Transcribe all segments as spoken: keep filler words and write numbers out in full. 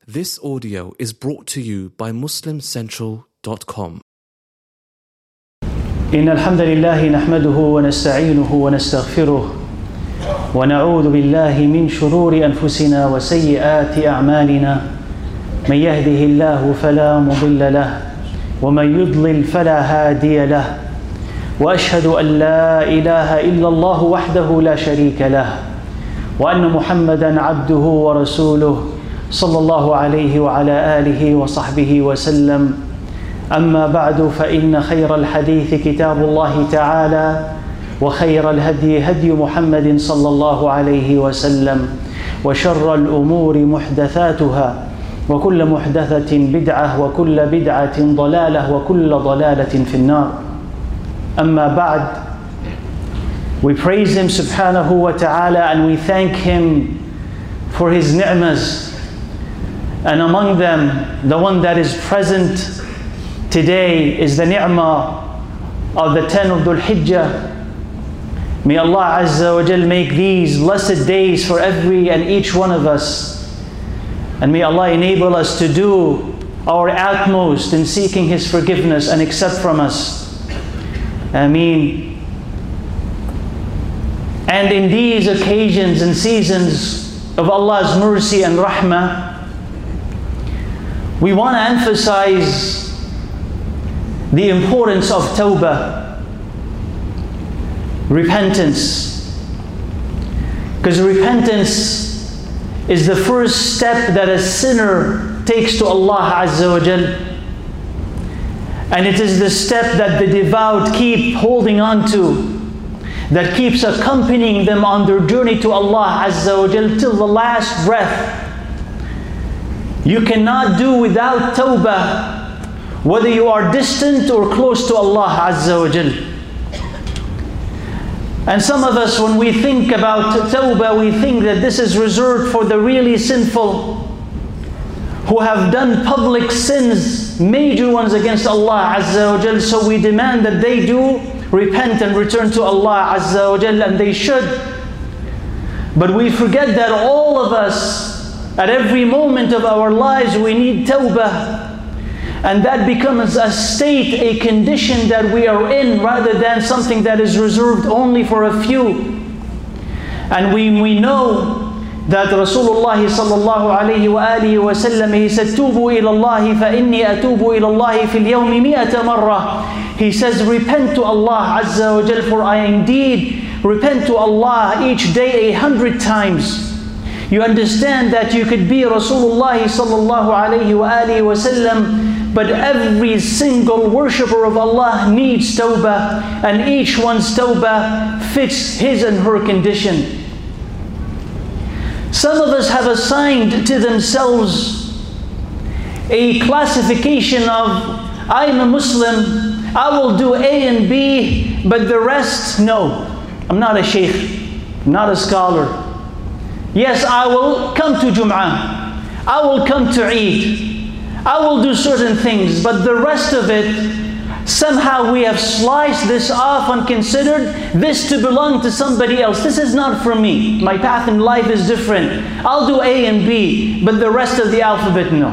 This audio is brought to you by muslim central dot com. إن الحمد لله نحمده ونستعينه ونستغفره ونعوذ بالله من شرور أنفسنا وسيئات أعمالنا من يهده الله فلا مضل له ومن يضلل فلا هادي له وأشهد أن لا إله إلا الله وحده لا شريك له وأن محمدا عبده ورسوله صلى الله عليه وعلى آله وصحبه وسلم. أما بعد فإن خير الحديث كتاب الله تعالى وخير الهدي هدي محمد صلى الله عليه وسلم وشر الأمور محدثاتها وكل محدثة بدعة وكل بدعة ضلالة وكل ضلالة في النار. أما بعد, we praise Him subhanahu wa ta'ala and we thank Him for His ni'mas. And among them, the one that is present today is the ni'mah of the ten of Dhul Hijjah. May Allah Azza wa Jal make these blessed days for every and each one of us. And may Allah enable us to do our utmost in seeking His forgiveness and accept from us. Ameen. And in these occasions and seasons of Allah's mercy and rahmah, we want to emphasize the importance of tawbah, repentance. Because repentance is the first step that a sinner takes to Allah Azza wa Jal. And it is the step that the devout keep holding on to, that keeps accompanying them on their journey to Allah Azza wa Jal till the last breath. You cannot do without tawbah, whether you are distant or close to Allah Azza wa Jal. And some of us, when we think about tawbah, we think that this is reserved for the really sinful, who have done public sins, major ones against Allah Azza wa Jal. So we demand that they do repent and return to Allah Azza wa Jal, and they should. But we forget that all of us, at every moment of our lives, we need tawbah. And that becomes a state, a condition that we are in, rather than something that is reserved only for a few. And we, we know that Rasulullah sallallahu alayhi wa alihi wa sallam, he said, "Tubu ila Allahi fa inni atubu ila Allahi fil yawmi mi'ata marra." He says, repent to Allah Azza wa Jal, for I indeed repent to Allah each day a hundred times. You understand that you could be Rasulullah sallallahu alayhi wa alihi wa sallam, but every single worshipper of Allah needs tawbah, and each one's tawbah fits his and her condition. Some of us have assigned to themselves a classification of, I'm a Muslim, I will do A and B, but the rest, no. I'm not a sheikh, I'm not a scholar. Yes, I will come to Jum'ah, I will come to Eid, I will do certain things, but the rest of it, somehow we have sliced this off and considered this to belong to somebody else. This is not for me. My path in life is different. I'll do A and B, but the rest of the alphabet, no.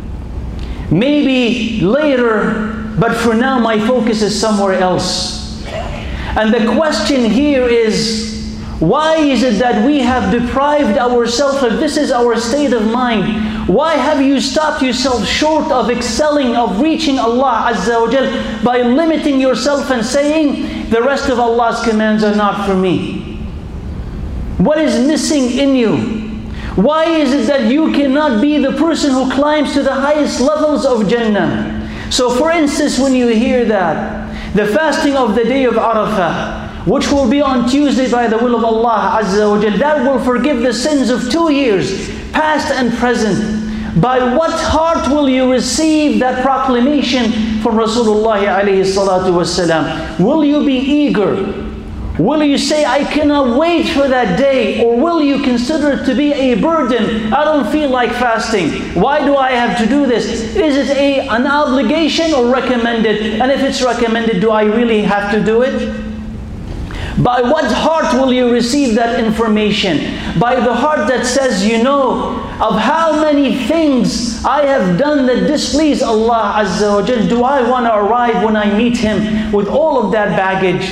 Maybe later, but for now my focus is somewhere else. And the question here is, why is it that we have deprived ourselves of this is our state of mind? Why have you stopped yourself short of excelling, of reaching Allah Azza wa Jal, by limiting yourself and saying, the rest of Allah's commands are not for me? What is missing in you? Why is it that you cannot be the person who climbs to the highest levels of Jannah? So for instance, when you hear that, the fasting of the day of Arafah, which will be on Tuesday by the will of Allah Azza wa Jal, that will forgive the sins of two years, past and present. By what heart will you receive that proclamation from Rasulullah alayhi salatu wasalam? Will you be eager? Will you say, I cannot wait for that day? Or will you consider it to be a burden? I don't feel like fasting. Why do I have to do this? Is it a, an obligation or recommended? And if it's recommended, do I really have to do it? By what heart will you receive that information? By the heart that says, you know, of how many things I have done that displease Allah Azza wa Jal. Do I want to arrive when I meet Him with all of that baggage?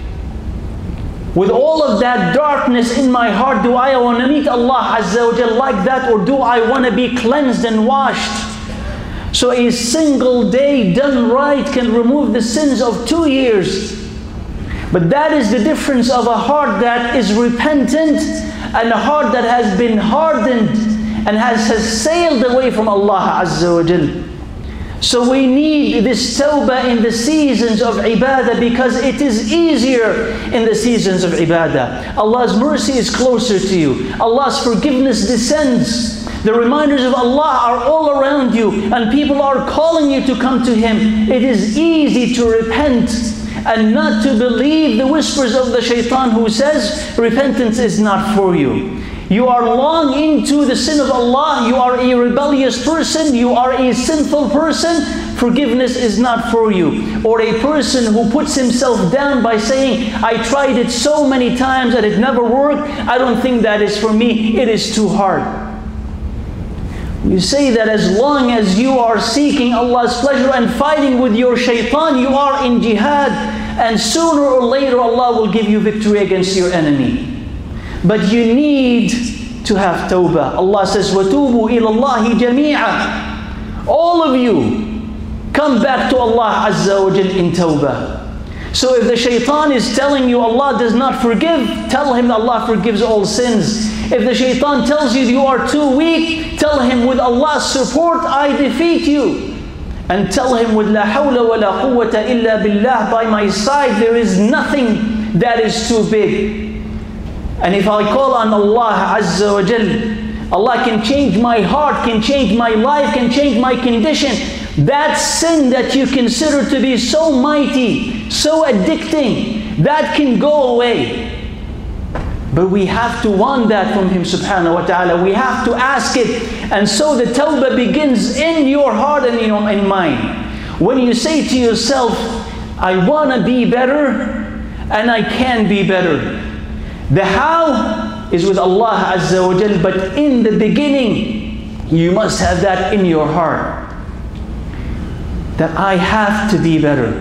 With all of that darkness in my heart, do I want to meet Allah Azza wa Jal like that, or do I want to be cleansed and washed? So a single day done right can remove the sins of two years. But that is the difference of a heart that is repentant and a heart that has been hardened and has, has sailed away from Allah Azza wa Jal. So we need this tawbah in the seasons of ibadah, because it is easier in the seasons of ibadah. Allah's mercy is closer to you. Allah's forgiveness descends. The reminders of Allah are all around you, and people are calling you to come to Him. It is easy to repent and not to believe the whispers of the shaitan who says repentance is not for you. You are long into the sin of Allah, you are a rebellious person, you are a sinful person, forgiveness is not for you. Or a person who puts himself down by saying, I tried it so many times and it never worked, I don't think that is for me, it is too hard. You say that as long as you are seeking Allah's pleasure and fighting with your shaitan, you are in jihad, and sooner or later Allah will give you victory against your enemy. But you need to have tawbah. Allah says, وَتُوبُوا إِلَى اللَّهِ جَمِيعًا. All of you, come back to Allah Azza wa Jal in tawbah. So if the shaitan is telling you Allah does not forgive, tell him Allah forgives all sins. If the shaitan tells you you are too weak, tell him with Allah's support, I defeat you. And tell him with La hawla wa la quwwata illa billah, by my side there is nothing that is too big. And if I call on Allah Azza wa Jal, Allah can change my heart, can change my life, can change my condition. That sin that you consider to be so mighty, so addicting, that can go away. But we have to want that from Him subhanahu wa ta'ala. We have to ask it. And so the tawbah begins in your heart and in your in mind. When you say to yourself, I want to be better and I can be better. The how is with Allah Azza wa Jal, but in the beginning, you must have that in your heart. That I have to be better.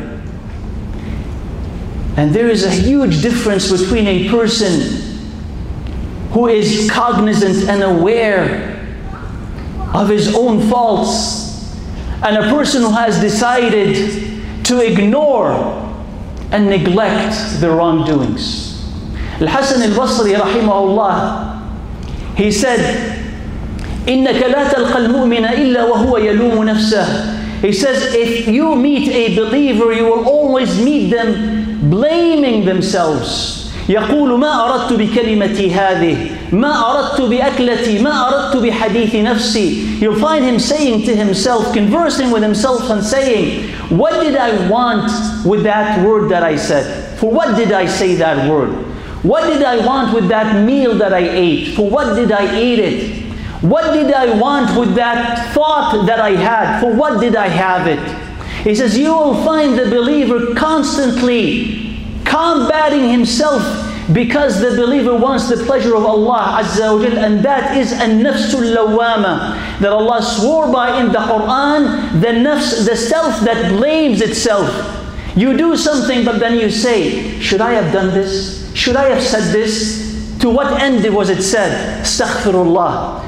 And there is a huge difference between a person who is cognizant and aware of his own faults, and a person who has decided to ignore and neglect the wrongdoings. Al-Hasan al-Basri rahimahullah, he said, إِنَّكَ لَا تَلْقَى الْمُؤْمِنَ إِلَّا وَهُوَ يَلُومُ نَفْسَهُ. He says, if you meet a believer, you will always meet them blaming themselves. يقول ما أردت بكلمتي هذه ما أردت بأكلتي ما أردت بحديث نفسي. You'll find him saying to himself, conversing with himself and saying, what did I want with that word that I said? For what did I say that word? What did I want with that meal that I ate? For what did I eat it? What did I want with that thought that I had? For what did I have it? He says, you will find the believer constantly combating himself, because the believer wants the pleasure of Allah Azza wa Jal, and that is an-nafsul lawwama that Allah swore by in the Quran, the nafs, the self that blames itself. You do something, but then you say, should I have done this? Should I have said this? To what end was it said? Astaghfirullah.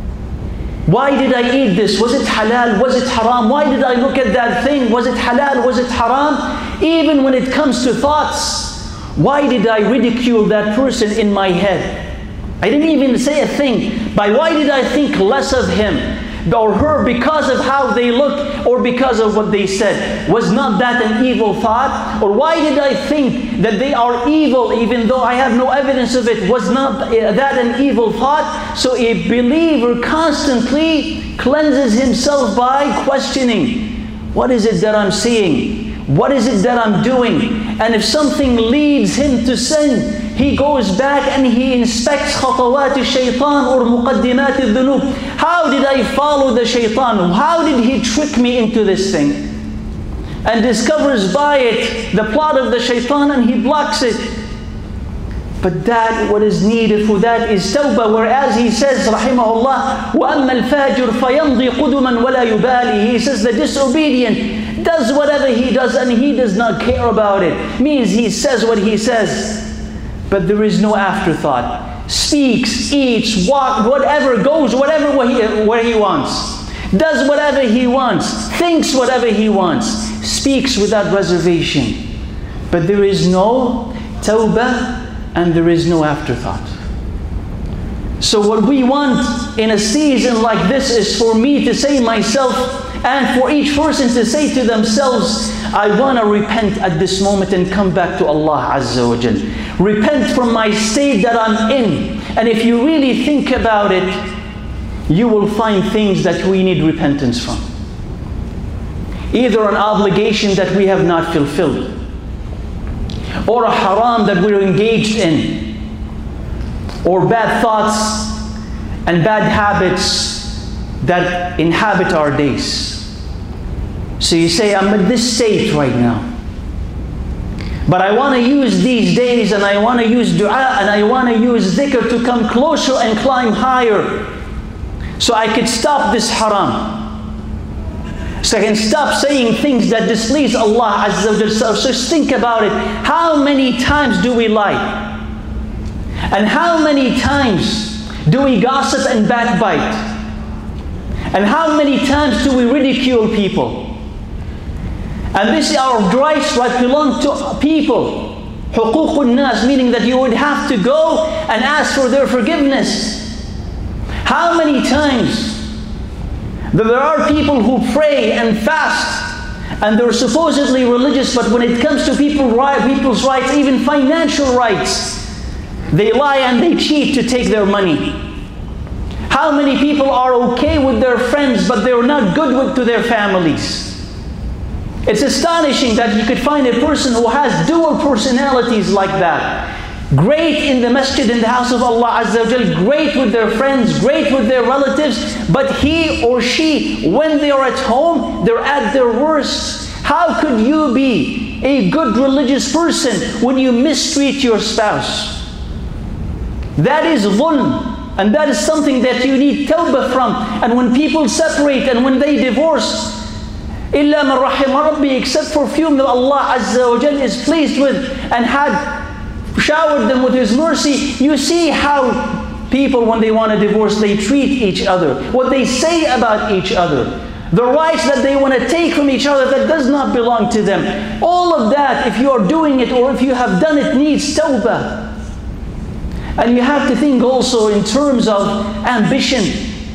Why did I eat this? Was it halal? Was it haram? Why did I look at that thing? Was it halal? Was it haram? Even when it comes to thoughts, why did I ridicule that person in my head? I didn't even say a thing. But why did I think less of him or her because of how they look or because of what they said? Was not that an evil thought? Or why did I think that they are evil even though I have no evidence of it? Was not that an evil thought? So a believer constantly cleanses himself by questioning, what is it that I'm seeing? What is it that I'm doing? And if something leads him to sin, he goes back and he inspects خطوات الشيطان or مقدمات الذنوب. How did I follow the shaitan? How did he trick me into this thing? And discovers by it the plot of the shaitan, and he blocks it. But that, what is needed for that is tawbah. Whereas he says, rahimahullah, وَأَمَّا الْفَاجِرُ فَيَمْضِي قُدُمًا وَلَا يُبَالِي. He says the disobedient does whatever he does and he does not care about it. Means he says what he says, but there is no afterthought. Speaks, eats, walks, whatever, goes whatever where he, where he wants. Does whatever he wants. Thinks whatever he wants. Speaks without reservation. But there is no tawbah and there is no afterthought. So what we want in a season like this is for me to say myself and for each person to say to themselves, I want to repent at this moment and come back to Allah Azza wa Jal. Repent from my state that I'm in. And if you really think about it, you will find things that we need repentance from. Either an obligation that we have not fulfilled, or a haram that we're engaged in, or bad thoughts and bad habits that inhabit our days. So you say, I'm in this state right now, but I want to use these days and I want to use dua and I want to use dhikr to come closer and climb higher, so I could stop this haram. So I can stop saying things that displease Allah Azza wa Jalla. So just think about it. How many times do we lie? And how many times do we gossip and backbite? And how many times do we ridicule people? And this is our rights that belong to people. Huququn nas, meaning that you would have to go and ask for their forgiveness. How many times there are people who pray and fast and they're supposedly religious, but when it comes to people, people's rights, even financial rights, they lie and they cheat to take their money. How many people are okay with their friends, but they're not good with to their families? It's astonishing that you could find a person who has dual personalities like that. Great in the masjid, in the house of Allah Azza wa Jal, great with their friends, great with their relatives, but he or she, when they are at home, they're at their worst. How could you be a good religious person when you mistreat your spouse? That is dhulm, and that is something that you need tawbah from. And when people separate and when they divorce, illa man rahima rabbi, except for few that Allah Azza wa Jal is pleased with and had showered them with His mercy, you see how people, when they want a divorce, they treat each other, what they say about each other, the rights that they want to take from each other that does not belong to them. All of that, if you are doing it or if you have done it, needs tawbah. And you have to think also in terms of ambition.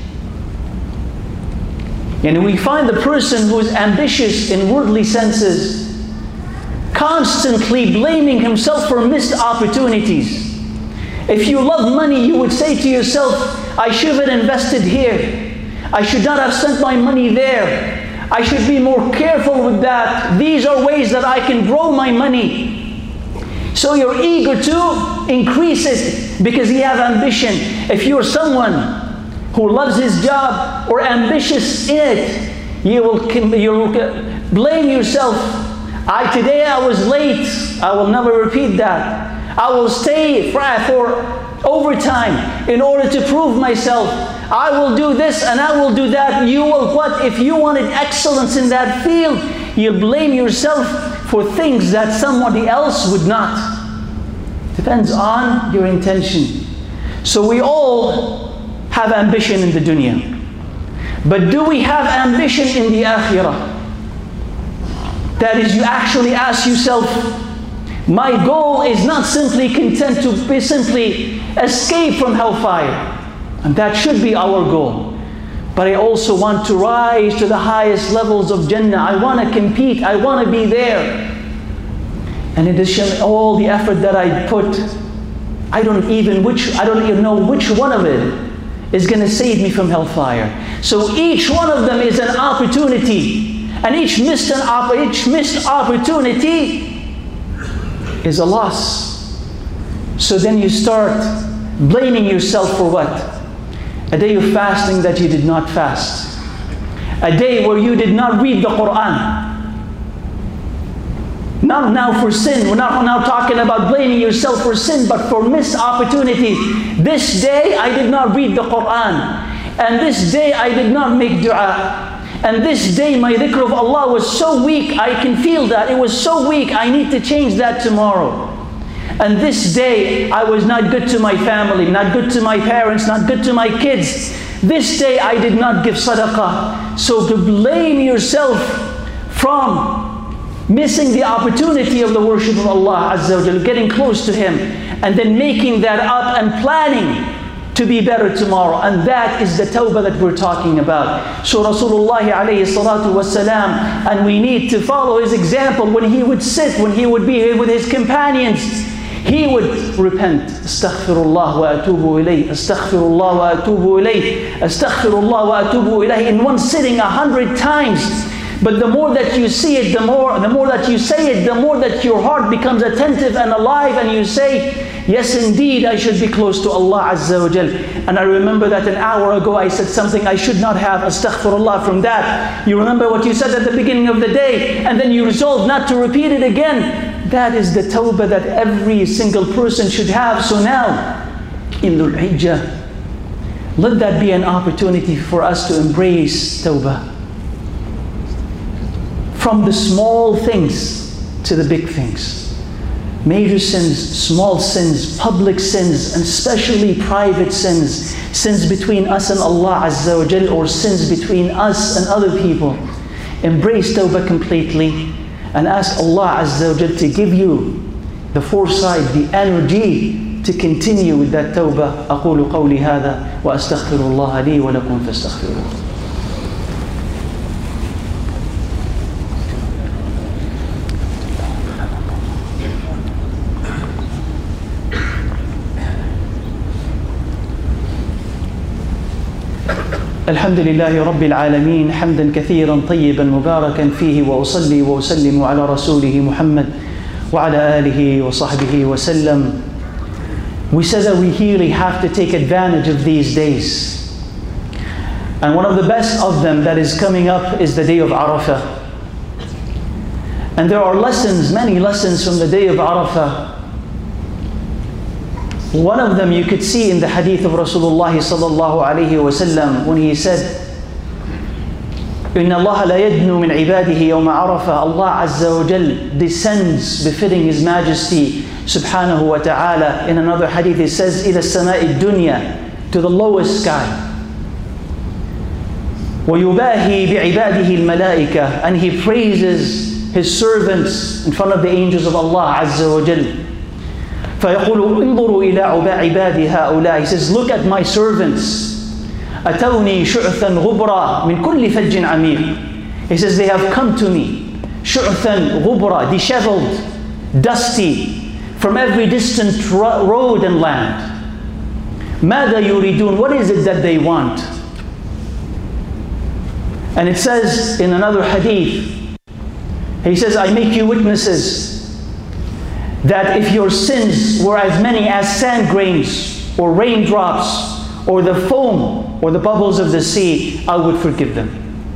And we find the person who is ambitious in worldly senses constantly blaming himself for missed opportunities. If you love money, you would say to yourself, I should have invested here. I should not have spent my money there. I should be more careful with that. These are ways that I can grow my money. So you're eager to increase it because you have ambition. If you're someone who loves his job or ambitious in it, you will, you will blame yourself. I today I was late. I will never repeat that. I will stay for, for overtime in order to prove myself. I will do this and I will do that. You will what? If you wanted excellence in that field, you blame yourself for things that somebody else would not. Depends on your intention. So we all have ambition in the dunya. But do we have ambition in the akhirah? That is, you actually ask yourself, my goal is not simply content to be simply escape from hellfire. And that should be our goal. But I also want to rise to the highest levels of Jannah. I want to compete. I want to be there. And in addition, all the effort that I put, I don't even which I don't even know which one of it is going to save me from hellfire. So each one of them is an opportunity. And each missed, an op- each missed opportunity is a loss. So then you start blaming yourself for what? A day of fasting that you did not fast. A day where you did not read the Quran. Not now for sin. We're not now talking about blaming yourself for sin, but for missed opportunities. This day I did not read the Quran. And this day I did not make dua. And this day my dhikr of Allah was so weak, I can feel that. It was so weak, I need to change that tomorrow. And this day I was not good to my family, not good to my parents, not good to my kids. This day I did not give sadaqah. So to blame yourself from missing the opportunity of the worship of Allah Azza wa Jalla, getting close to Him, and then making that up and planning to be better tomorrow. And that is the tawbah that we're talking about. So Rasulullah alayhi salatu wasalam, and we need to follow his example. When he would sit, when he would be with his companions, he would repent. Astaghfirullah wa atubu ilayh. Astaghfirullah wa atubu ilayh. Astaghfirullah wa atubu ilayh. In one sitting a hundred times. But the more that you see it, the more, the more that you say it, the more that your heart becomes attentive and alive, and you say, yes, indeed, I should be close to Allah Azza wa Jal. And I remember that an hour ago I said something I should not have. Astaghfirullah from that. You remember what you said at the beginning of the day, and then you resolve not to repeat it again. That is the tawbah that every single person should have. So now, in Dhul Hijjah, let that be an opportunity for us to embrace tawbah. From the small things to the big things. Major sins, small sins, public sins, and especially private sins. Sins between us and Allah Azza wa Jal, or sins between us and other people. Embrace tawbah completely and ask Allah Azza wa Jal to give you the foresight, the energy to continue with that tawbah. أقول قولي هذا وأستغفر الله لي ولكم فاستغفروه. الحمد لله رب العالمين حمدا كثيرا طيبا مباركا فيه وأصلي وأسلم على رسوله محمد وعلى آله وصحبه وسلم. We said that we really have to take advantage of these days. And one of the best of them that is coming up is the day of Arafah. And there are lessons, many lessons from the day of Arafah. One of them you could see in the hadith of Rasulullah sallallahu alayhi wa sallam when he said, إِنَّ اللَّهَ لَا يَدْنُو مِنْ عِبَادِهِ يَوْمَ عَرَفَةَ. Allah Azza wa Jal descends befitting His Majesty subhanahu wa ta'ala. In another hadith it says, إِلَى السَّمَاءِ الدُّنْيَا, to the lowest sky. وَيُبَاهِي بِعِبَادِهِ الْمَلَائِكَةِ, and He praises His servants in front of the angels of Allah Azza wa Jal. فيقول انظروا إلى عبادي هؤلاء. He says, look at my servants. أتوني شعثا غبرا من كل فج عميق. He says, they have come to me شعثا غبرا, disheveled, dusty, from every distant road and land. ماذا يريدون, what is it that they want? And it says in another hadith, he says, I make you witnesses that if your sins were as many as sand grains or raindrops or the foam or the bubbles of the sea, I would forgive them.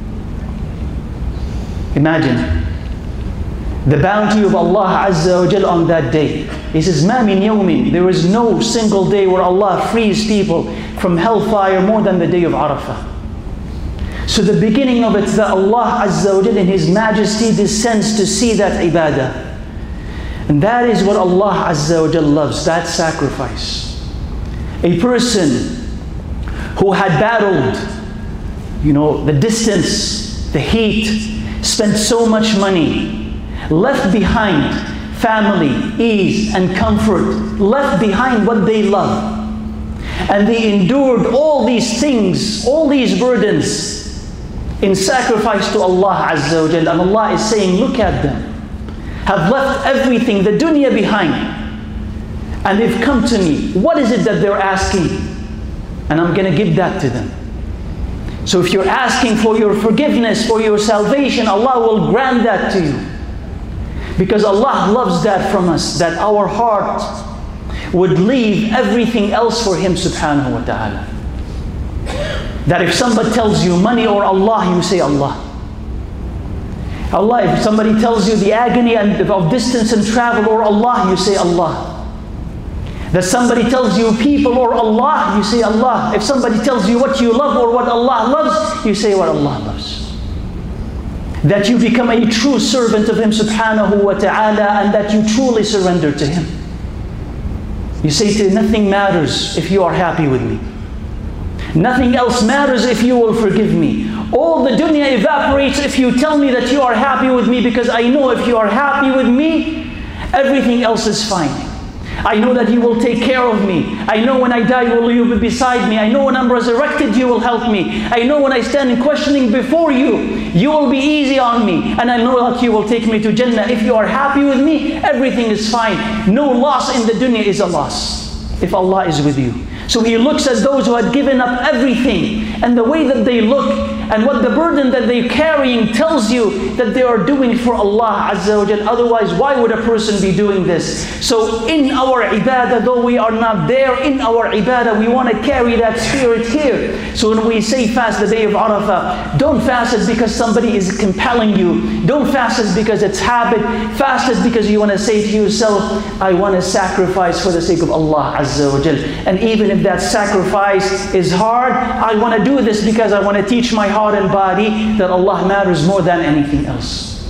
Imagine the bounty of Allah Azza wa Jal on that day. He says, مَا مِنْ يَوْمٍ, there is no single day where Allah frees people from hellfire more than the day of Arafah. So the beginning of it is that Allah Azza wa Jal in His Majesty descends to see that ibadah. And that is what Allah Azza wa Jal loves, that sacrifice. A person who had battled, you know, the distance, the heat, spent so much money, left behind family, ease and comfort, left behind what they love. And they endured all these things, all these burdens in sacrifice to Allah Azza wa Jal. And Allah is saying, look at them. Have left everything, the dunya behind, and they've come to me. What is it that they're asking? And I'm going to give that to them. So if you're asking for your forgiveness, for your salvation, Allah will grant that to you. Because Allah loves that from us, that our heart would leave everything else for Him subhanahu wa ta'ala. That if somebody tells you money or Allah, you say Allah. Allah, if somebody tells you the agony and of distance and travel or Allah, you say Allah. That somebody tells you people or Allah, you say Allah. If somebody tells you what you love or what Allah loves, you say what Allah loves. That you become a true servant of Him subhanahu wa ta'ala, and that you truly surrender to Him. You say to nothing matters if you are happy with me. Nothing else matters if you will forgive me. All the dunya evaporates if you tell me that you are happy with me, because I know if you are happy with me, everything else is fine. I know that you will take care of me. I know when I die, you will, you will be beside me. I know when I'm resurrected, you will help me. I know when I stand in questioning before you, you will be easy on me. And I know that you will take me to Jannah. If you are happy with me, everything is fine. No loss in the dunya is a loss if Allah is with you. So He looks at those who had given up everything, and the way that they look and what the burden that they're carrying tells you that they are doing for Allah Azza wa Jal. Otherwise, why would a person be doing this? So in our ibadah, though we are not there, in our ibadah, we want to carry that spirit here. So when we say fast the day of Arafah, don't fast it because somebody is compelling you. Don't fast it because it's habit. Fast it because you want to say to yourself, I want to sacrifice for the sake of Allah Azza wa Jal. And even if that sacrifice is hard, I want to do this because I want to teach my heart and body that Allah matters more than anything else.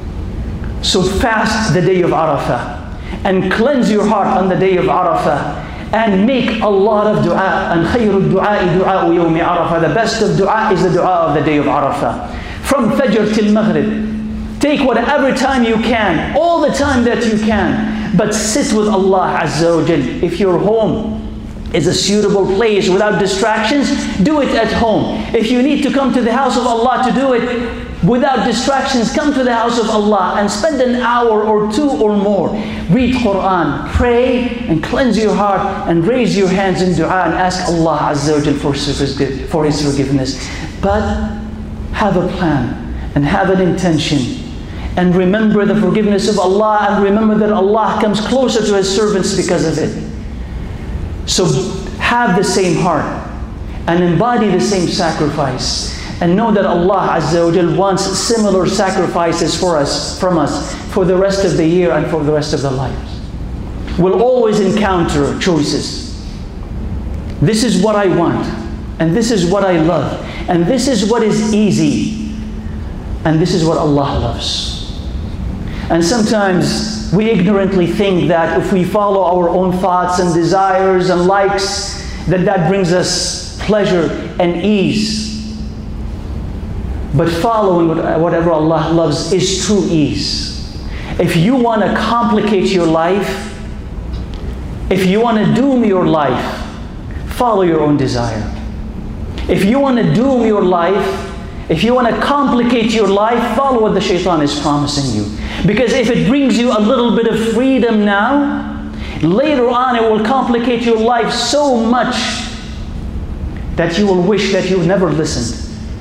So fast the day of Arafah and cleanse your heart on the day of Arafah and make a lot of dua. And khayru du'a'i du'a'u yawmi Arafah. The best of dua is the dua of the day of Arafah. From Fajr till Maghrib. Take whatever time you can, all the time that you can, but sit with Allah Azza wa Jal. If you're home is a suitable place without distractions, do it at home. If you need to come to the house of Allah to do it without distractions, come to the house of Allah and spend an hour or two or more. Read Quran, pray and cleanse your heart and raise your hands in dua and ask Allah Azza wa Jal for, for His forgiveness. But have a plan and have an intention. And remember the forgiveness of Allah, and remember that Allah comes closer to His servants because of it. So have the same heart and embody the same sacrifice, and know that Allah Azza wa Jal wants similar sacrifices for us, from us, for the rest of the year and for the rest of the lives. We'll always encounter choices. This is what I want, and this is what I love, and this is what is easy, and this is what Allah loves. And sometimes we ignorantly think that if we follow our own thoughts and desires and likes, that that brings us pleasure and ease. But following whatever Allah loves is true ease. If you want to complicate your life, if you want to doom your life, follow your own desire. If you want to doom your life, if you want to complicate your life, follow what the shaitan is promising you. Because if it brings you a little bit of freedom now, later on it will complicate your life so much that you will wish that you never listened.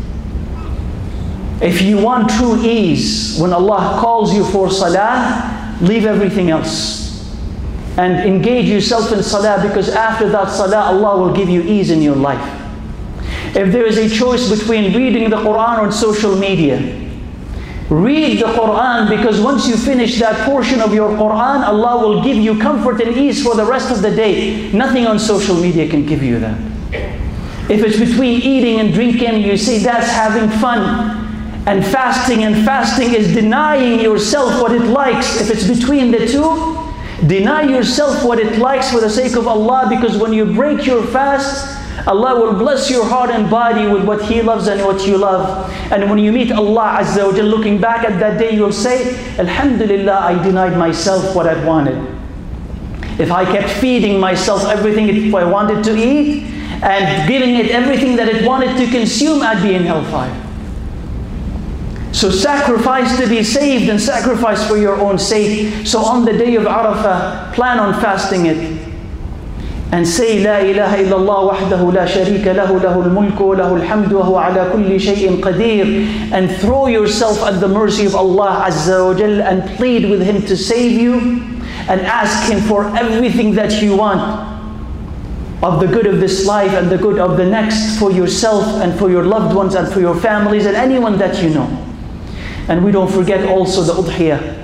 If you want true ease, when Allah calls you for salah, leave everything else and engage yourself in salah, because after that salah, Allah will give you ease in your life. If there is a choice between reading the Quran or social media, read the Quran, because once you finish that portion of your Quran, Allah will give you comfort and ease for the rest of the day. Nothing on social media can give you that. If it's between eating and drinking, you say that's having fun. And fasting, and fasting is denying yourself what it likes. If it's between the two, deny yourself what it likes for the sake of Allah, because when you break your fast, Allah will bless your heart and body with what He loves and what you love. And when you meet Allah Azza wa Jal, looking back at that day, you'll say, Alhamdulillah, I denied myself what I wanted. If I kept feeding myself everything I wanted to eat and giving it everything that it wanted to consume, I'd be in hellfire. So sacrifice to be saved and sacrifice for your own sake. So on the day of Arafah, plan on fasting it. And say, La ilaha illallah wahdahu la sharika lahu, lahul mulku wa lahul hamdu wa huwa ala kulli shay'in qadir. And throw yourself at the mercy of Allah Azza wa Jal and plead with Him to save you. And ask Him for everything that you want, of the good of this life and the good of the next, for yourself and for your loved ones and for your families and anyone that you know. And we don't forget also the udhiyah.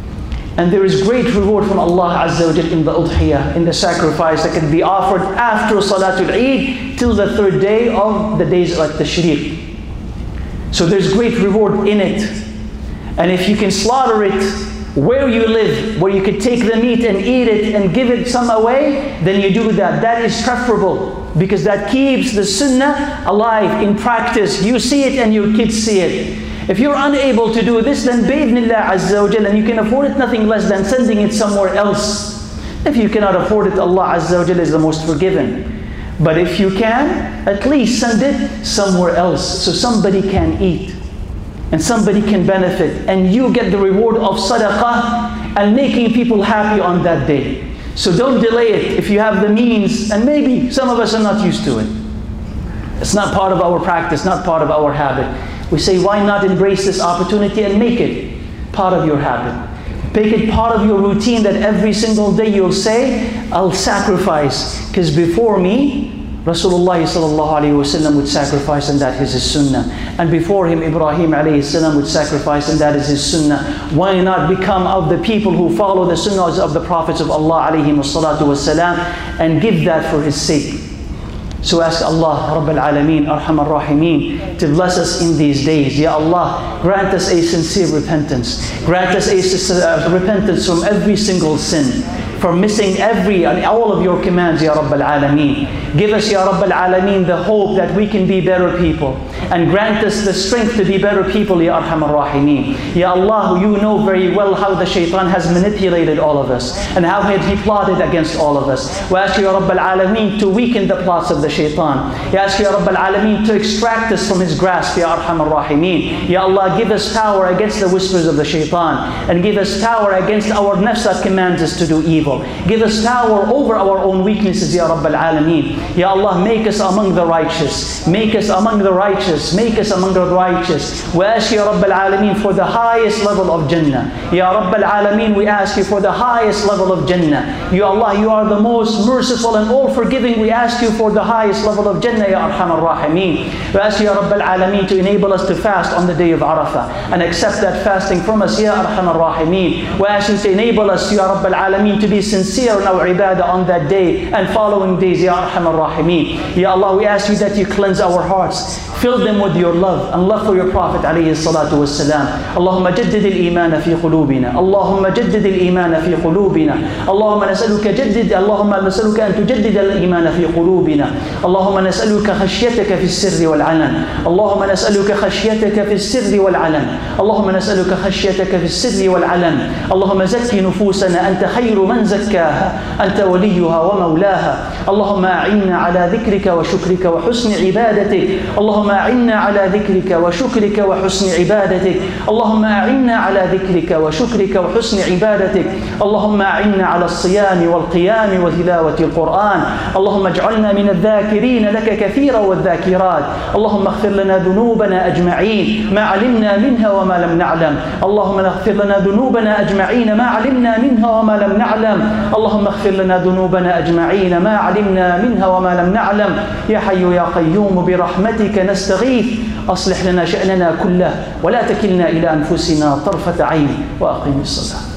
And there is great reward from Allah Azza wa Jal in the udhiyah, in the sacrifice that can be offered after Salatul Eid till the third day of the days like Tashriq. So there's great reward in it. And if you can slaughter it where you live, where you could take the meat and eat it and give it some away, then you do that. That is preferable, because that keeps the sunnah alive in practice. You see it and your kids see it. If you're unable to do this, then bi'idhnillah Azza wa Jal, and you can afford it, nothing less than sending it somewhere else. If you cannot afford it, Allah Azza wa Jal is the most forgiving. But if you can, at least send it somewhere else so somebody can eat and somebody can benefit, and you get the reward of sadaqah and making people happy on that day. So don't delay it if you have the means, and maybe some of us are not used to it. It's not part of our practice, not part of our habit. We say, why not embrace this opportunity and make it part of your habit? Make it part of your routine, that every single day you'll say, I'll sacrifice, because before me, Rasulullah sallallahu alayhi wa sallam would sacrifice, and that is his sunnah. And before him, Ibrahim alayhi salam would sacrifice, and that is his sunnah. Why not become of the people who follow the sunnahs of the prophets of Allah alayhi salatu wa salam and give that for his sake? So ask Allah Rabbul Alameen, Arhamar Rahimeen, to bless us in these days. Ya Allah, grant us a sincere repentance. Grant us a repentance from every single sin, for missing every and all of your commands, Ya Rabbul Alameen. Give us, Ya Rabbul Alameen, the hope that we can be better people, and grant us the strength to be better people, Ya Arhamar Rahimeen. Ya Allah, you know very well how the shaitan has manipulated all of us, and how he plotted against all of us. We ask you, Ya Rabbul Alameen, to weaken the plots of the shaitan. We ask you, Ya Rabbul Alameen, to extract us from his grasp, Ya Arhamar Rahimeen. Ya Allah, give us power against the whispers of the shaitan, and give us power against our nafs that commands us to do evil. Give us power over our own weaknesses, Ya Rabbal Alameen. Ya Allah, make us among the righteous. Make us among the righteous. Make us among the righteous. We ask you, Ya Rabbal Alameen, for the highest level of Jannah. Ya Rabbal Alameen, we ask you for the highest level of Jannah. Ya Allah, you are the most merciful and all forgiving. We ask you for the highest level of Jannah, Ya Arhamar Rahimeen. We ask you, Ya Rabbal Alameen, to enable us to fast on the day of Arafah and accept that fasting from us, Ya Arhamar Rahimeen. We ask you to enable us, Ya Rabbal Alameen, to be sincere in our ibadah on that day and following days, Ya Arhamar Rahimeen. Ya Allah, we ask you that you cleanse our hearts, fill them with your love and love for your Prophet alayhi salatu wassalam. Allahumma jaddid al-iman fi qulubina. Allahumma jaddid al-iman fi qulubina. Allahumma nas'aluka jaddid Allahumma nas'aluka an tujaddid al-iman fi qulubina. Allahumma nas'aluka khashyataka fi as-sirri wal-'alan. Allahumma nas'aluka khashyataka fi as-sirri wal-'alan. Allahumma nas'aluka khashyataka fi as-sirri wal-'alan. Allahumma zakki nufusana anta khayru man زكاها أنت وليها ومولاها. اللهم أعنا على ذكرك وشكرك وحسن عبادتك. اللهم أعنا على ذكرك وشكرك وحسن عبادتك. اللهم أعنا على ذكرك وشكرك وحسن عبادتك. اللهم أعنا على الصيام والقيام وتلاوة القرآن. اللهم اجعلنا من الذاكرين لك كثيرا والذاكرات. اللهم اغفر لنا ذنوبنا أجمعين ما علمنا منها وما لم نعلم. اللهم اغفر لنا ذنوبنا أجمعين ما علمنا منها وما لم نعلم. اللهم اغفر لنا ذنوبنا أجمعين ما علمنا منها وما لم نعلم. يا حي يا قيوم برحمتك نستغيث أصلح لنا شأننا كله ولا تكلنا إلى أنفسنا طرفة عين وأقم الصلاة.